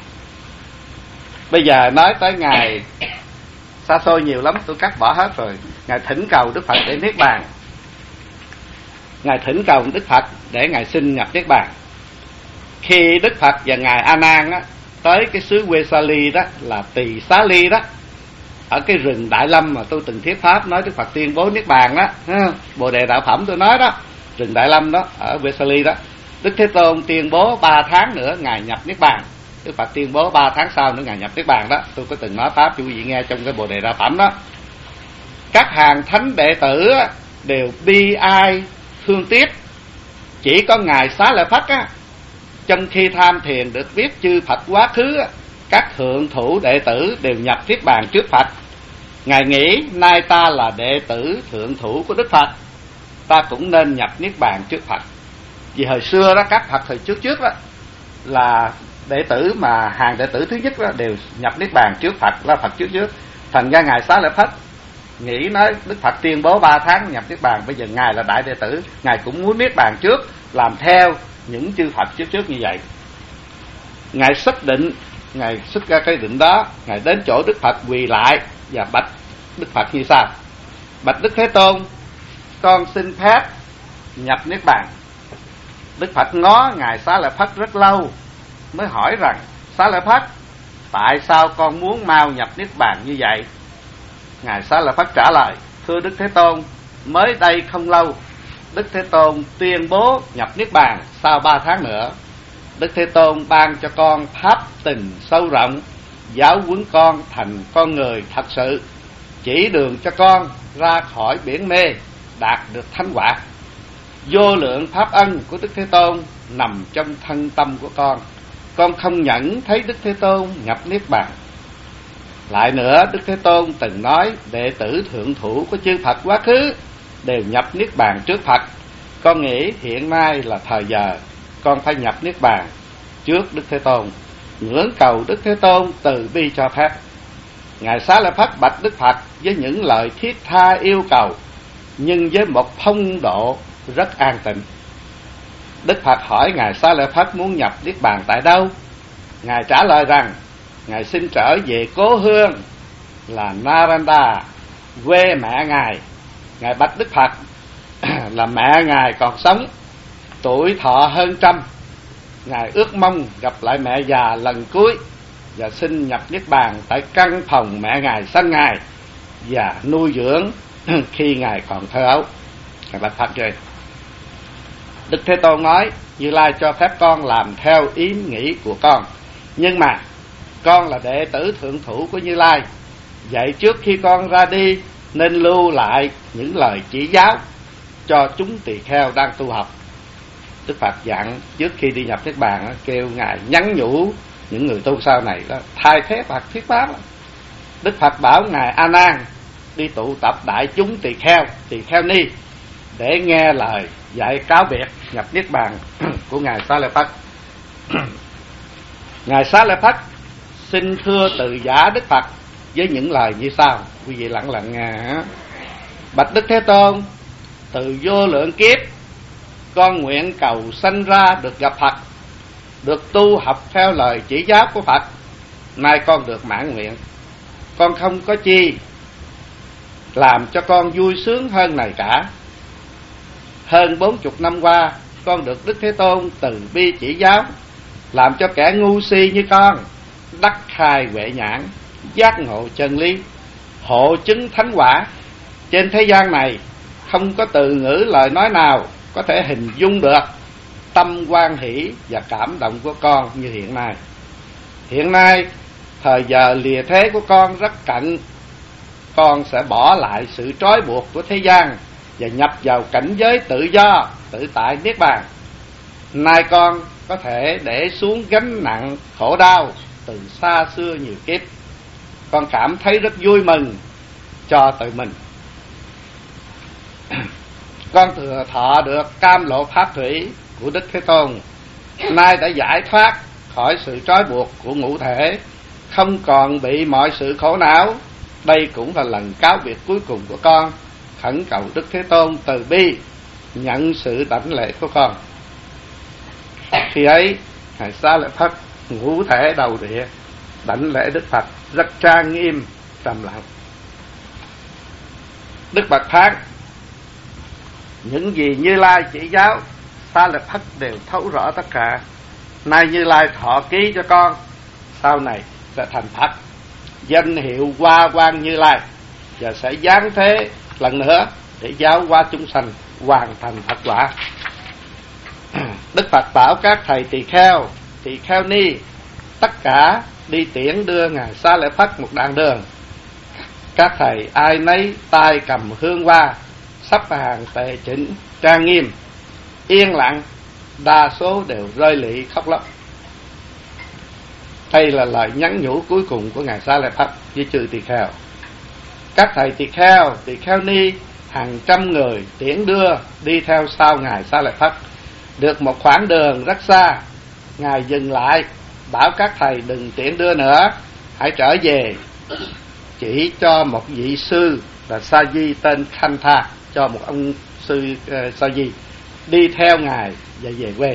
Bây giờ nói tới ngài xa xôi nhiều lắm, tôi cắt bỏ hết rồi. Ngài thỉnh cầu Đức Phật để niết bàn. Ngài thỉnh cầu Đức Phật để ngài xin nhập niết bàn. Khi Đức Phật và ngài A Nan á tới cái xứ Vesali, đó là Tỳ Xá Ly đó, ở cái rừng Đại Lâm mà tôi từng thuyết pháp nói Đức Phật tuyên bố niết bàn đó, Bồ Đề Đạo Phẩm tôi nói đó, rừng Đại Lâm đó ở Vesali đó. Đức Thế Tôn tuyên bố ba tháng nữa ngài nhập niết bàn. Đức Phật tuyên bố ba tháng sau nữa ngài nhập niết bàn đó. Tôi có từng nói pháp cho quý vị nghe trong cái Bồ Đề Đạo Phẩm đó. Các hàng thánh đệ tử đều bi ai thương tiếc, chỉ có ngài Xá Lợi Phất á, trong khi tham thiền được biết chư Phật quá khứ, các thượng thủ đệ tử đều nhập niết bàn trước Phật. Ngài nghĩ nay ta là đệ tử thượng thủ của Đức Phật, ta cũng nên nhập niết bàn trước Phật. Vì hồi xưa đó, các Phật thời trước trước đó là đệ tử mà hàng đệ tử thứ nhất đó đều nhập niết bàn trước Phật, là Phật trước trước. Thành ra ngài Xá Lợi Phất nghĩ nói Đức Phật tuyên bố ba tháng nhập niết bàn, bây giờ ngài là đại đệ tử, ngài cũng muốn niết bàn trước, làm theo những chư Phật trước trước như vậy. Ngài xác định, ngài xuất ra cái định đó, ngài đến chỗ Đức Phật quỳ lại và bạch Đức Phật như sau: bạch Đức Thế Tôn, con xin phép nhập niết bàn. Đức Phật ngó ngài Xá Lợi Phất rất lâu mới hỏi rằng: Xá Lợi Phất, tại sao con muốn mau nhập niết bàn như vậy? Ngài Xá Lợi Phất trả lời: thưa Đức Thế Tôn, mới đây không lâu Đức Thế Tôn tuyên bố nhập niết bàn sau ba tháng nữa. Đức Thế Tôn ban cho con pháp tình sâu rộng, giáo huấn con thành con người thật sự, chỉ đường cho con ra khỏi biển mê, đạt được thánh quả. Vô lượng pháp ân của Đức Thế Tôn nằm trong thân tâm của con, con không nhận thấy Đức Thế Tôn nhập niết bàn. Lại nữa, Đức Thế Tôn từng nói đệ tử thượng thủ của chư Phật quá khứ đều nhập niết bàn trước Phật. Con nghĩ hiện nay là thời giờ con phải nhập niết bàn trước Đức Thế Tôn, ngưỡng cầu Đức Thế Tôn từ bi cho phép. Ngài Xá Lợi Phất bạch Đức Phật với những lời thiết tha yêu cầu, nhưng với một phong độ rất an tịnh. Đức Phật hỏi ngài Xá Lợi Phất muốn nhập niết bàn tại đâu. Ngài trả lời rằng ngài xin trở về cố hương là Naranda, quê mẹ ngài. Ngài bạch Đức Phật là mẹ ngài còn sống, tuổi thọ hơn trăm, ngài ước mong gặp lại mẹ già lần cuối và xin nhập niết bàn tại căn phòng mẹ ngài sanh ngài và nuôi dưỡng khi ngài còn thơ ấu. Ngài bạch Phật rồi. Đức Thế Tôn nói: Như Lai cho phép con làm theo ý nghĩ của con, nhưng mà con là đệ tử thượng thủ của Như Lai, vậy trước khi con ra đi nên lưu lại những lời chỉ giáo cho chúng tỳ kheo đang tu học. Đức Phật dặn trước khi đi nhập niết bàn kêu ngài nhắn nhủ những người tu sau này đó, thay thế Phật thuyết pháp. Đức Phật bảo ngài A Nan đi tụ tập đại chúng tỳ kheo, tỳ kheo ni để nghe lời dạy cáo biệt nhập niết bàn của ngài Xá Lợi Phất. Ngài Xá Lợi Phất xin thưa từ giả Đức Phật với những lời như sau, quý vị lặng lặng nghe. Bạch Đức Thế Tôn, từ vô lượng kiếp con nguyện cầu sanh ra được gặp Phật, được tu học theo lời chỉ giáo của Phật. Nay con được mãn nguyện, con không có chi làm cho con vui sướng hơn này cả. Hơn bốn chục năm qua, con được Đức Thế Tôn từ bi chỉ giáo, làm cho kẻ ngu si như con đắc khai huệ nhãn, giác ngộ chân lý, hộ chứng thánh quả. Trên thế gian này không có từ ngữ lời nói nào có thể hình dung được tâm hoan hỷ và cảm động của con như hiện nay. Hiện nay thời giờ lìa thế của con rất cận, con sẽ bỏ lại sự trói buộc của thế gian và nhập vào cảnh giới tự do, tự tại niết bàn. Nay con có thể để xuống gánh nặng khổ đau từ xa xưa nhiều kiếp. Con cảm thấy rất vui mừng cho tự mình. Con thừa thọ được cam lộ pháp thủy của Đức Thế Tôn, nay đã giải thoát khỏi sự trói buộc của ngũ thể, không còn bị mọi sự khổ não. Đây cũng là lần cáo biệt cuối cùng của con, khẩn cầu Đức Thế Tôn từ bi nhận sự đảnh lễ của con. Khi ấy Ngài Xá Lợi Phất ngũ thể đầu địa đảnh lễ Đức Phật rất trang nghiêm trầm lặng. Đức Phật phán: những gì Như Lai chỉ giáo, Xá Lợi Phất đều thấu rõ tất cả. Nay Như Lai thọ ký cho con, sau này sẽ thành Phật, danh hiệu Hoa Quang Như Lai, và sẽ giáng thế lần nữa để giáo hóa chúng sanh hoàn thành Phật quả. Đức Phật bảo các thầy tỳ kheo, tỳ kheo ni tất cả đi tiễn đưa Ngài Xá Lợi Phất một đoạn đường. Các thầy ai nấy tay cầm hương hoa, sắp hàng tề chỉnh trang nghiêm, yên lặng, đa số đều rơi lệ khóc lóc. Đây là lời nhắn nhủ cuối cùng của Ngài Xá Lợi Phất với chư tỳ kheo. Các thầy tỳ kheo, tỳ kheo ni hàng trăm người tiễn đưa đi theo sau Ngài Xá Lợi Phất. Được một khoảng đường rất xa, Ngài dừng lại bảo các thầy đừng tiễn đưa nữa, hãy trở về, chỉ cho một vị sư là Sa Di tên Khanh Tha, cho một ông sư uh, Sa Di đi theo Ngài và về quê.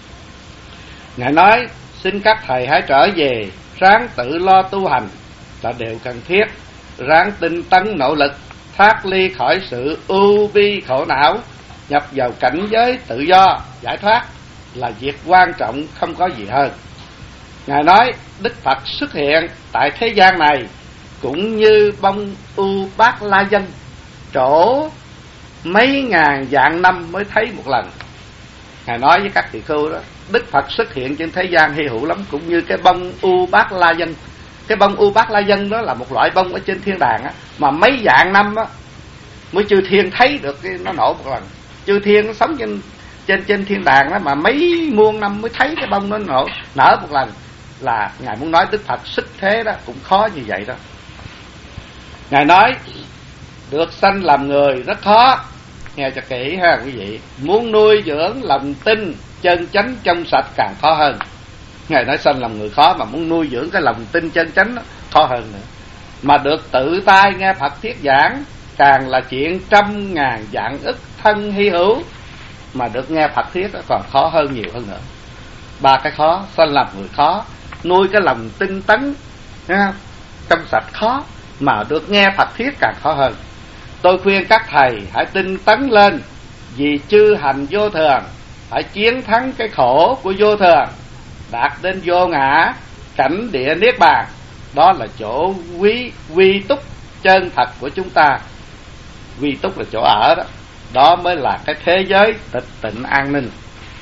Ngài nói: xin các thầy hãy trở về, ráng tự lo tu hành là điều cần thiết, ráng tinh tấn nỗ lực thoát ly khỏi sự ưu bi khổ não, nhập vào cảnh giới tự do giải thoát là việc quan trọng không có gì hơn. Ngài nói Đức Phật xuất hiện tại thế gian này cũng như bông u bát la dân, trổ mấy ngàn vạn năm mới thấy một lần. Ngài nói với các tỳ khưu đó, Đức Phật xuất hiện trên thế gian hy hữu lắm, cũng như cái bông u bát la dân. Cái bông u bát la dân đó là một loại bông ở trên thiên đàng á, mà mấy vạn năm á mới chư thiên thấy được cái nó nổ một lần. Chư thiên nó sống trên trên trên thiên đàng đó mà mấy muôn năm mới thấy cái bông nó nổ nở một lần. Là Ngài muốn nói Đức Phật xuất thế đó cũng khó như vậy đó. Ngài nói được sanh làm người rất khó, nghe cho kỹ ha quý vị. Muốn nuôi dưỡng lòng tin chân chánh trong sạch càng khó hơn. Ngài nói sanh làm người khó, mà muốn nuôi dưỡng cái lòng tin chân chánh đó, khó hơn nữa. Mà được tự tay nghe Phật thuyết giảng càng là chuyện trăm ngàn vạn ức thân hy hữu, mà được nghe Phật thuyết đó còn khó hơn nhiều hơn nữa. Ba cái khó: sanh làm người khó, nuôi cái lòng tinh tấn trong sạch khó, mà được nghe Phật thuyết càng khó hơn. Tôi khuyên các thầy hãy tinh tấn lên, vì chư hành vô thường, phải chiến thắng cái khổ của vô thường, đạt đến vô ngã, cảnh địa niết bàn. Đó là chỗ quý quy túc chân thật của chúng ta. Quy túc là chỗ ở đó, đó mới là cái thế giới tịch tịnh an ninh.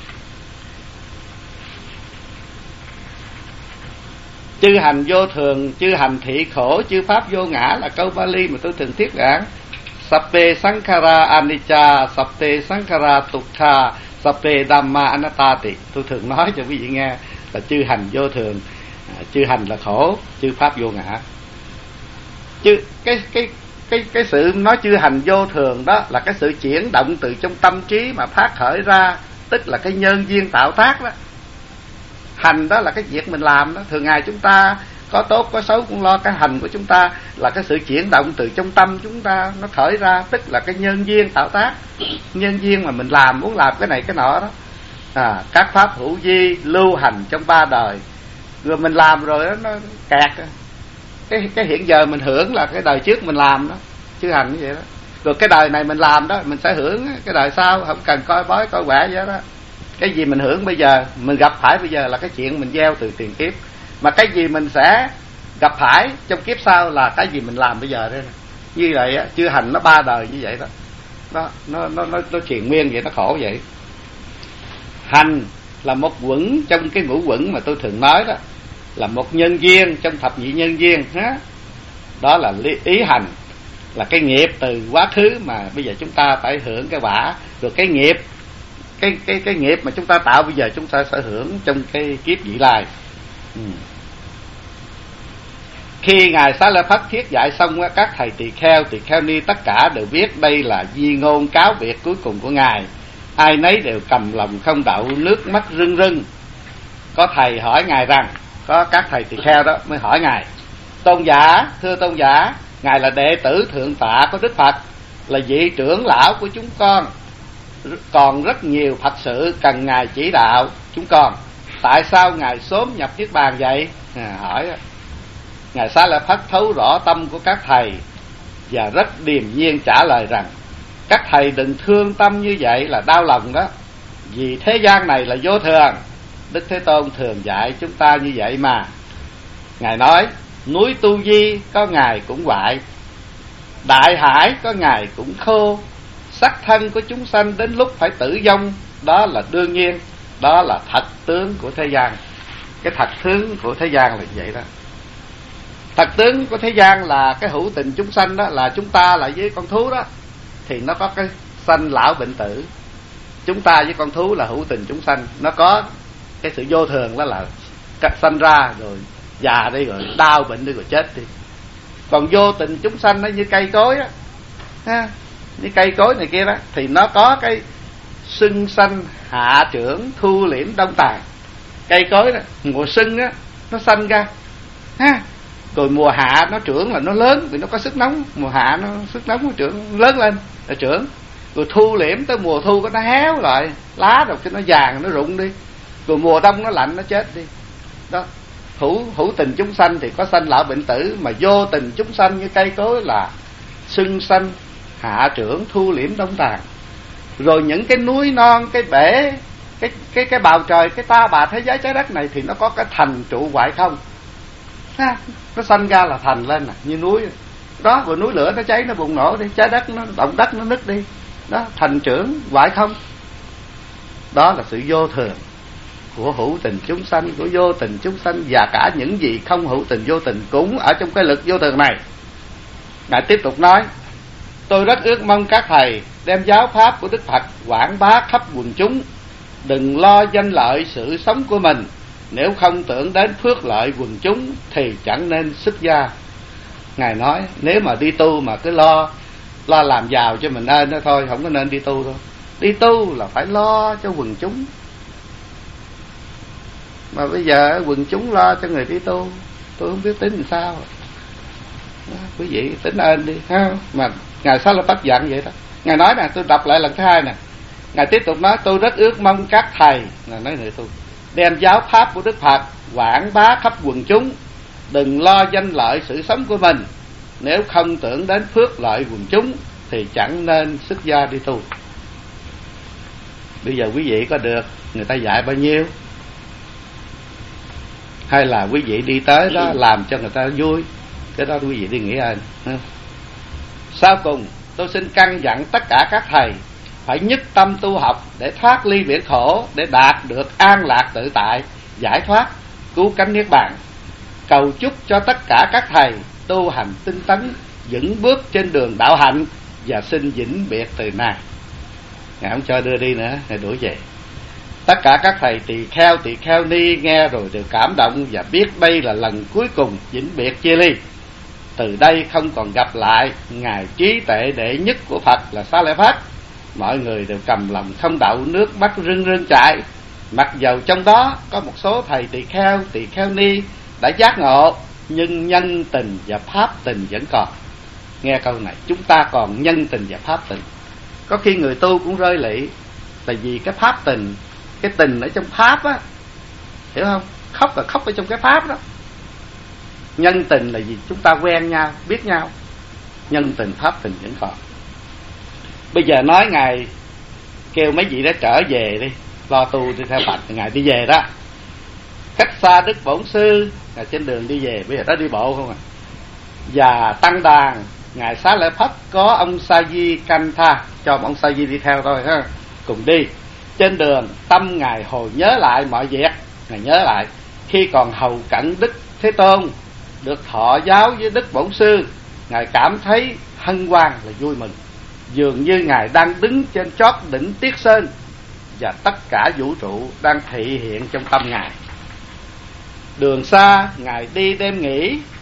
Chư hành vô thường, chư hành thị khổ, chư pháp vô ngã là câu Bali mà tôi thường thuyết giảng. Sappe sankhara anicca, sappe sankhara dukkha, sappe dhamma anattati. Tôi thường nói cho quý vị nghe là chư hành vô thường, chư hành là khổ, chư pháp vô ngã. Chứ cái cái cái cái sự nói chư hành vô thường đó là cái sự chuyển động từ trong tâm trí mà phát khởi ra, tức là cái nhân duyên tạo tác đó. Hành đó là cái việc mình làm đó. Thường ngày chúng ta có tốt có xấu cũng lo cái hành của chúng ta, là cái sự chuyển động từ trong tâm chúng ta nó khởi ra, tức là cái nhân duyên tạo tác. Nhân duyên mà mình làm, muốn làm cái này cái nọ đó. À, các pháp hữu vi lưu hành trong ba đời, rồi mình làm rồi đó, nó kẹt. Cái cái hiện giờ mình hưởng là cái đời trước mình làm đó, chư hành như vậy đó. Rồi cái đời này mình làm đó, mình sẽ hưởng cái đời sau, không cần coi bói coi quẻ gì đó. Cái gì mình hưởng bây giờ, mình gặp phải bây giờ là cái chuyện mình gieo từ tiền kiếp. Mà cái gì mình sẽ gặp phải trong kiếp sau là cái gì mình làm bây giờ đây nè. Như vậy á, chư hành nó ba đời như vậy đó. Nó nó nó nó, nó truyền nguyên vậy, nó khổ vậy. Hành là một quẩn trong cái ngũ quẩn mà tôi thường nói đó, là một nhân duyên trong thập nhị nhân duyên ha. Đó là ý hành, là cái nghiệp từ quá khứ mà bây giờ chúng ta phải hưởng cái quả. Rồi cái nghiệp cái cái cái nghiệp mà chúng ta tạo bây giờ chúng ta sẽ hưởng trong cái kiếp vị lai. Ừ. Khi Ngài Xá Lợi Phất thuyết giải xong, các thầy tỳ kheo, tỳ kheo ni tất cả đều biết đây là di ngôn cáo biệt cuối cùng của Ngài. Ai nấy đều cầm lòng không đậu, nước mắt rưng rưng. Có thầy hỏi Ngài rằng, có các thầy tỳ kheo đó mới hỏi Ngài: tôn giả, thưa tôn giả, Ngài là đệ tử thượng tọa của Đức Phật, là vị trưởng lão của chúng con, còn rất nhiều Phật sự cần Ngài chỉ đạo chúng con. Tại sao Ngài sớm nhập Niết Bàn vậy? À, hỏi. Ngài Xá Lợi Phất thấu rõ tâm của các thầy và rất điềm nhiên trả lời rằng: các thầy đừng thương tâm như vậy là đau lòng đó, vì thế gian này là vô thường. Đức Thế Tôn thường dạy chúng ta như vậy mà. Ngài nói: núi Tu Di có ngày cũng hoại, đại hải có ngày cũng khô, sắc thân của chúng sanh đến lúc phải tử vong, đó là đương nhiên, đó là thật tướng của thế gian. Cái thật tướng của thế gian là vậy đó. Thật tướng của thế gian là cái hữu tình chúng sanh đó, là chúng ta lại với con thú đó, thì nó có cái sanh lão bệnh tử. Chúng ta với con thú là hữu tình chúng sanh, nó có cái sự vô thường, đó là sanh ra rồi già đi, rồi đau bệnh đi, rồi chết đi. Còn vô tình chúng sanh nó như cây cối á, ha, như cây cối này kia đó, thì nó có cái xuân sanh hạ trưởng, thu liễm đông tàn. Cây cối đó, mùa xuân á nó sanh ra, ha, rồi mùa hạ nó trưởng là nó lớn, vì nó có sức nóng. Mùa hạ nó sức nóng nó trưởng lớn lên là trưởng. Rồi thu liễm tới mùa thu nó héo lại, lá rồi cái nó vàng nó rụng đi. Rồi mùa đông nó lạnh nó chết đi. Đó, hữu hữu tình chúng sanh thì có sanh lão bệnh tử, mà vô tình chúng sanh như cây cối là xuân sanh hạ trưởng, thu liễm đông tàn. Rồi những cái núi non, cái bể, cái cái cái bầu trời, cái ta bà thế giới trái đất này thì nó có cái thành trụ hoại không. Ha, nó sanh ra là thành lên nè, như núi đó. Rồi núi lửa nó cháy, nó bùng nổ đi, trái đất nó động đất nó nứt đi, đó, thành trưởng hoại không. Đó là sự vô thường của hữu tình chúng sanh, của vô tình chúng sanh, và cả những gì không hữu tình vô tình cũng ở trong cái lực vô thường này. Ngài tiếp tục nói: tôi rất ước mong các thầy đem giáo pháp của Đức Phật quảng bá khắp quần chúng, đừng lo danh lợi sự sống của mình, nếu không tưởng đến phước lợi quần chúng thì chẳng nên xuất gia. Ngài nói nếu mà đi tu mà cứ lo lo làm giàu cho mình ơn đó thôi, không có nên đi tu đâu. Đi tu là phải lo cho quần chúng, mà bây giờ quần chúng lo cho người đi tu, tôi không biết tính làm sao. Đó, quý vị tính ơn đi ha. Mà Ngài Xá Lợi Phất dặn vậy đó. Ngài nói nè, tôi đọc lại lần thứ hai nè. Ngài tiếp tục nói: tôi rất ước mong các thầy, là nói người tu, đem giáo pháp của Đức Phật quảng bá khắp quần chúng, đừng lo danh lợi sự sống của mình, nếu không tưởng đến phước lợi quần chúng thì chẳng nên xuất gia đi tu. Bây giờ quý vị có được người ta dạy bao nhiêu, hay là quý vị đi tới đó làm cho người ta vui, cái đó quý vị đi nghĩ ơn. Sau cùng tôi xin căn dặn tất cả các thầy phải nhất tâm tu học để thoát ly biển khổ, để đạt được an lạc tự tại, giải thoát, cứu cánh niết bàn. Cầu chúc cho tất cả các thầy tu hành tinh tấn, vững bước trên đường đạo hạnh, và xin vĩnh biệt từ nay. Ngài không cho đưa đi nữa, Ngài đuổi về. Tất cả các thầy tỳ kheo, tỳ kheo ni nghe rồi đều cảm động và biết đây là lần cuối cùng vĩnh biệt chia ly. Từ đây không còn gặp lại Ngài trí tuệ đệ nhất của Phật là Xá Lợi Phất. Mọi người đều cầm lòng không đậu, nước mắt rưng rưng chảy. Mặc dầu trong đó có một số thầy tỳ kheo, tỳ kheo ni đã giác ngộ, nhưng nhân tình và pháp tình vẫn còn. Nghe câu này, chúng ta còn nhân tình và pháp tình. Có khi người tu cũng rơi lệ, tại vì cái pháp tình, cái tình ở trong pháp á, hiểu không? Khóc là khóc ở trong cái pháp đó. Nhân tình là gì? Chúng ta quen nhau, biết nhau. Nhân tình, pháp tình vẫn còn. Bây giờ nói Ngài kêu mấy vị đó trở về đi, lo tu đi theo Phật. Ngài đi về đó, cách xa Đức Bổn Sư, Ngài trên đường đi về. Bây giờ đó đi bộ không à. Và tăng đoàn Ngài Xá Lợi Phất có ông Sa Di canh tha, cho ông Sa Di đi theo thôi ha, cùng đi. Trên đường tâm Ngài hồi nhớ lại mọi việc. Ngài nhớ lại khi còn hầu cận Đức Thế Tôn, được thọ giáo với Đức Bổn Sư, Ngài cảm thấy hân hoan là vui mừng, dường như Ngài đang đứng trên chót đỉnh Tiết Sơn, và tất cả vũ trụ đang thị hiện trong tâm Ngài. Đường xa Ngài đi đêm nghỉ,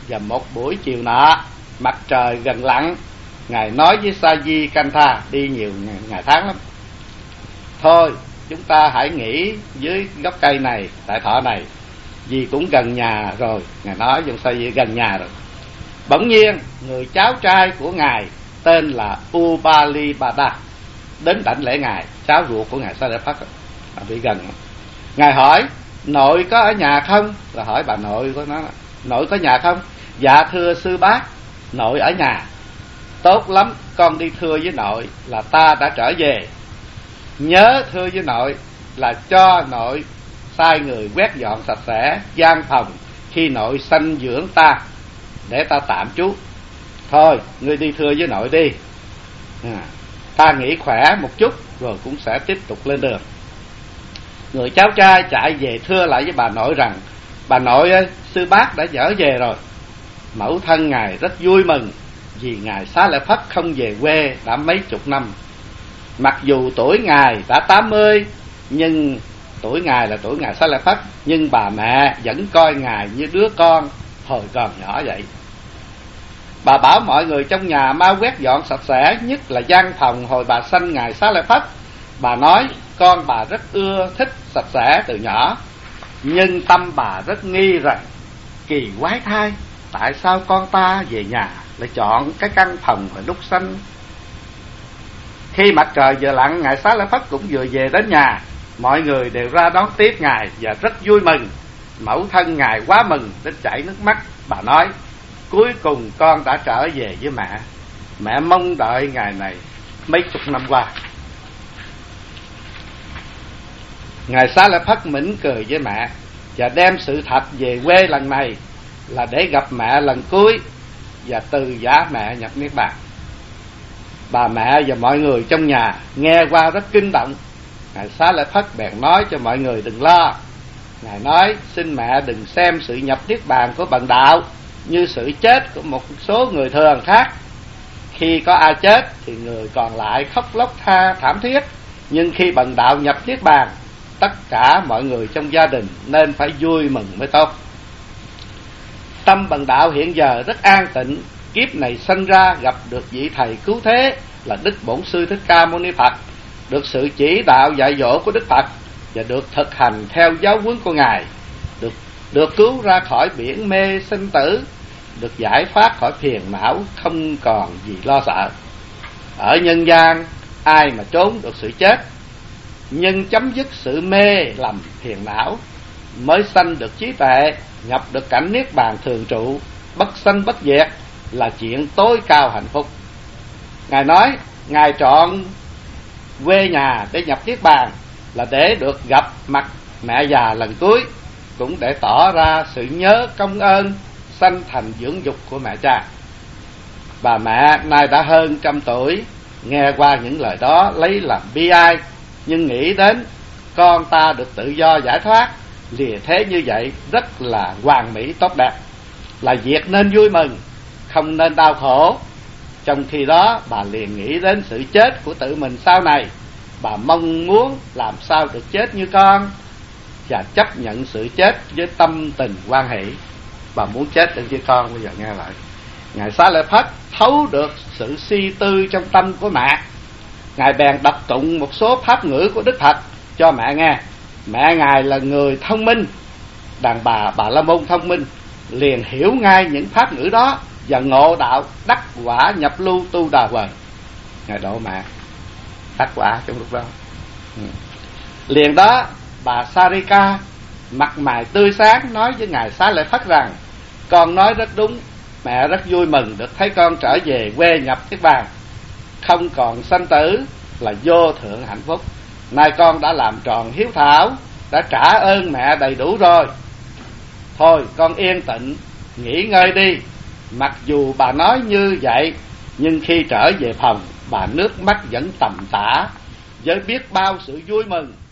Và một buổi chiều nọ, mặt trời gần lặn, Ngài nói với Sa Di Cantha, đi nhiều ngày, ngày tháng lắm: thôi chúng ta hãy nghỉ dưới gốc cây này, tại thọ này, vì cũng gần nhà rồi. Ngài nói với Sa Di gần nhà rồi. Bỗng nhiên người cháu trai của Ngài tên là Ubalibhadra đến đảnh lễ Ngài, cháu ruột của Ngài Sariputta, bị gần. Ngài hỏi: nội có ở nhà không? Là hỏi bà nội của nó: nội có nhà không? Dạ thưa sư bác, nội ở nhà. Tốt lắm, con đi thưa với nội là ta đã trở về. Nhớ thưa với nội là cho nội sai người quét dọn sạch sẽ gian phòng khi nội sanh dưỡng ta, để ta tạm trú. Thôi ngươi đi thưa với nội đi, à, ta nghỉ khỏe một chút rồi cũng sẽ tiếp tục lên đường. Người cháu trai chạy về thưa lại với bà nội rằng: bà nội ơi, sư bác đã trở về rồi. Mẫu thân Ngài rất vui mừng, vì Ngài Xá Lợi Phất không về quê đã mấy chục năm. Mặc dù tuổi Ngài đã tám mươi, nhưng tuổi Ngài là tuổi Ngài Xá Lợi Phất, nhưng bà mẹ vẫn coi Ngài như đứa con hồi còn nhỏ vậy. Bà bảo mọi người trong nhà mau quét dọn sạch sẽ, nhất là gian phòng hồi bà sanh Ngài Xá Lợi Phất. Bà nói con bà rất ưa thích sạch sẽ từ nhỏ, nhưng tâm bà rất nghi rằng kỳ quái thay, tại sao con ta về nhà lại chọn cái căn phòng hồi lúc sanh. Khi mặt trời vừa lặn, Ngài Xá Lợi Phất cũng vừa về đến nhà. Mọi người đều ra đón tiếp Ngài và rất vui mừng. Mẫu thân Ngài quá mừng đến chảy nước mắt. Bà nói: cuối cùng con đã trở về với mẹ. Mẹ mong đợi ngày này mấy chục năm qua. Ngài Xá Lợi Phất mỉm cười với mẹ và đem sự thật về quê lần này là để gặp mẹ lần cuối và từ giả mẹ nhập niết bàn. Bà mẹ và mọi người trong nhà nghe qua rất kinh động. Ngài Xá Lợi Phất bèn nói cho mọi người đừng lo. Ngài nói: xin mẹ đừng xem sự nhập niết bàn của bần đạo như sự chết của một số người thường khác. Khi có ai chết thì người còn lại khóc lóc tha thảm thiết, nhưng khi bần đạo nhập niết bàn, tất cả mọi người trong gia đình nên phải vui mừng mới tốt. Tâm bần đạo hiện giờ rất an tịnh. Kiếp này sanh ra gặp được vị thầy cứu thế là Đức Bổn Sư Thích Ca Mâu Ni Phật, được sự chỉ đạo dạy dỗ của Đức Phật và được thực hành theo giáo huấn của Ngài, được được cứu ra khỏi biển mê sinh tử, được giải thoát khỏi phiền não, không còn gì lo sợ. Ở nhân gian ai mà trốn được sự chết, nhưng chấm dứt sự mê lầm phiền não mới sanh được trí tuệ, nhập được cảnh niết bàn thường trụ, bất sanh bất diệt, là chuyện tối cao hạnh phúc. Ngài nói Ngài chọn quê nhà để nhập niết bàn là để được gặp mặt mẹ già lần cuối, cũng để tỏ ra sự nhớ công ơn sanh thành dưỡng dục của mẹ cha. Bà mẹ nay đã hơn trăm tuổi, nghe qua những lời đó lấy làm bi ai, nhưng nghĩ đến con ta được tự do giải thoát lìa thế như vậy rất là hoàn mỹ tốt đẹp, là việc nên vui mừng, không nên đau khổ. Trong khi đó bà liền nghĩ đến sự chết của tự mình sau này. Bà mong muốn làm sao được chết như con và chấp nhận sự chết với tâm tình hoan hỷ. Bà muốn chết được với con. Bây giờ nghe lại, Ngài Xá Lợi Phất thấu được sự suy tư trong tâm của mẹ. Ngài bèn đọc tụng một số pháp ngữ của Đức Phật cho mẹ nghe. Mẹ Ngài là người thông minh, đàn bà Bà La Môn thông minh, liền hiểu ngay những pháp ngữ đó và ngộ đạo đắc quả nhập lưu tu đà quần. Ngài độ mẹ đắc quả trong lúc đó. Ừ. Liền đó bà Sarika mặt mày tươi sáng nói với Ngài Xá Lợi Phất rằng: con nói rất đúng, mẹ rất vui mừng được thấy con trở về quê nhập niết bàn, không còn sanh tử, là vô thượng hạnh phúc. Nay con đã làm tròn hiếu thảo, đã trả ơn mẹ đầy đủ rồi. Thôi con yên tĩnh nghỉ ngơi đi. Mặc dù bà nói như vậy, nhưng khi trở về phòng, bà nước mắt vẫn tầm tã với biết bao sự vui mừng.